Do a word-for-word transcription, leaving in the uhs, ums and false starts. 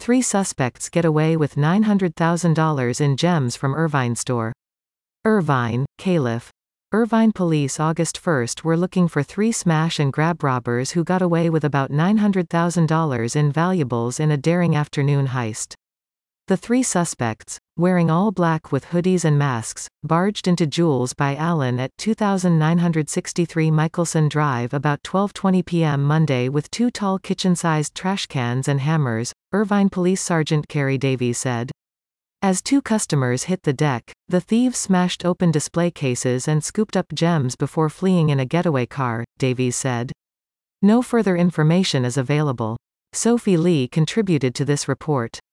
Three suspects get away with nine hundred thousand dollars in gems from Irvine store. Irvine, Calif. Irvine police August first were looking for three smash and grab robbers who got away with about nine hundred thousand dollars in valuables in a daring afternoon heist. The three suspects, wearing all black with hoodies and masks, barged into Jules by Allen at two thousand nine hundred sixty-three Michelson Drive about twelve twenty p m Monday with two tall kitchen-sized trash cans and hammers, Irvine Police Sergeant Kerry Davies said. As two customers hit the deck, the thieves smashed open display cases and scooped up gems before fleeing in a getaway car, Davies said. No further information is available. Sophie Lee contributed to this report.